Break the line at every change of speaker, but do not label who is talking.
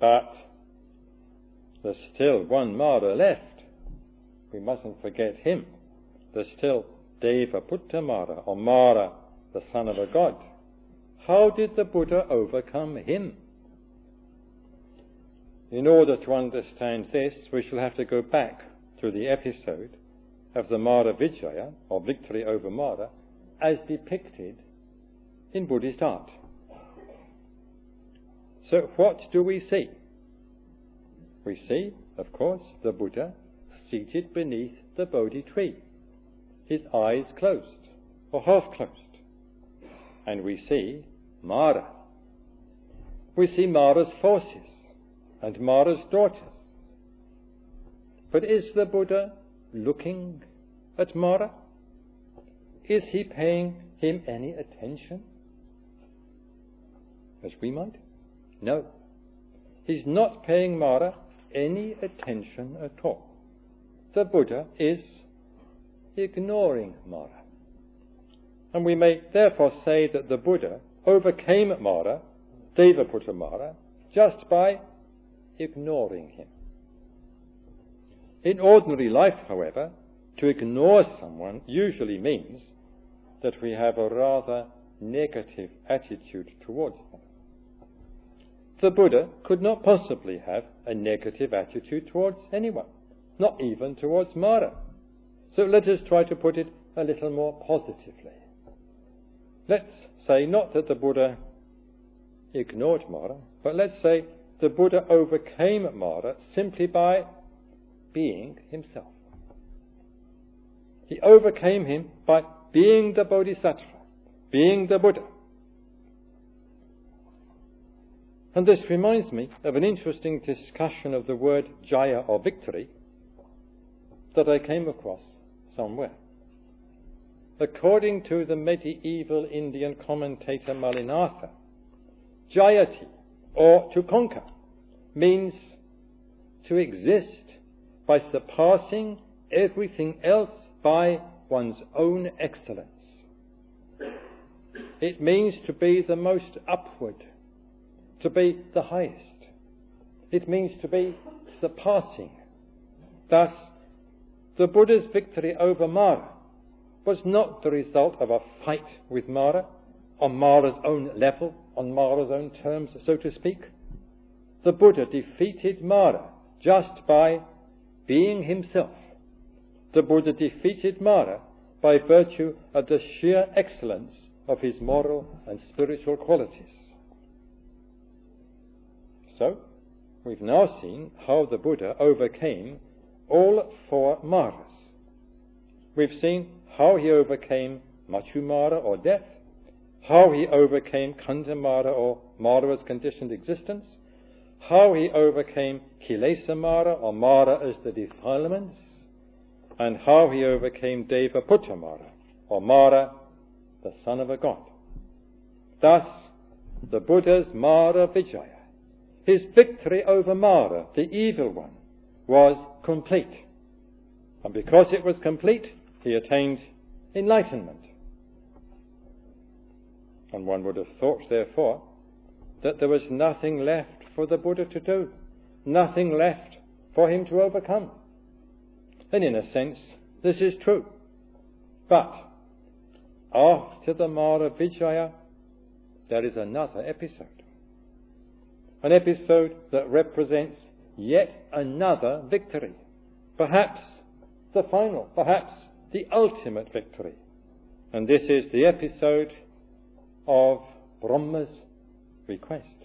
But there's still one Mara left. We mustn't forget him. There's still Devaputta Mara, or Mara, the son of a god. How did the Buddha overcome him? In order to understand this, we shall have to go back to the episode of the Mara Vijaya, or victory over Mara, as depicted in Buddhist art. So what do we see? We see, of course, the Buddha seated beneath the Bodhi tree, his eyes closed, or half closed. And we see Mara. We see Mara's forces and Mara's daughters. But is the Buddha looking at Mara? Is he paying him any attention, as we might? No. He's not paying Mara any attention at all. The Buddha is ignoring Mara. And we may therefore say that the Buddha overcame Mara, Devaputta Mara, just by ignoring him. In ordinary life, however, to ignore someone usually means that we have a rather negative attitude towards them. The Buddha could not possibly have a negative attitude towards anyone, not even towards Mara. So let us try to put it a little more positively. Let's say not that the Buddha ignored Mara, but let's say the Buddha overcame Mara simply by being himself. He overcame him by being the Bodhisattva, being the Buddha. And this reminds me of an interesting discussion of the word Jaya, or victory, that I came across somewhere. According to the medieval Indian commentator Malinatha, Jayati, or to conquer, means to exist by surpassing everything else by one's own excellence. It means to be the most upward, to be the highest. It means to be surpassing. Thus, the Buddha's victory over Mara was not the result of a fight with Mara, on Mara's own level, on Mara's own terms, so to speak. The Buddha defeated Mara just by being himself. The Buddha defeated Mara by virtue of the sheer excellence of his moral and spiritual qualities. So, we've now seen how the Buddha overcame all four Maras. We've seen how he overcame Machu Mara, or death, how he overcame Khandha Mara, or Mara's conditioned existence, how he overcame Kilesa Mara, or Mara as the defilements, and how he overcame Devaputta Mara, or Mara, the son of a god. Thus, the Buddha's Mara Vijaya, his victory over Mara, the evil one, was complete. And because it was complete, he attained enlightenment. And one would have thought, therefore, that there was nothing left for the Buddha to do, nothing left for him to overcome. And in a sense, this is true. But after the Mara Vijaya, there is another episode. An episode that represents yet another victory. Perhaps the final, perhaps the ultimate victory. And this is the episode of Brahma's request.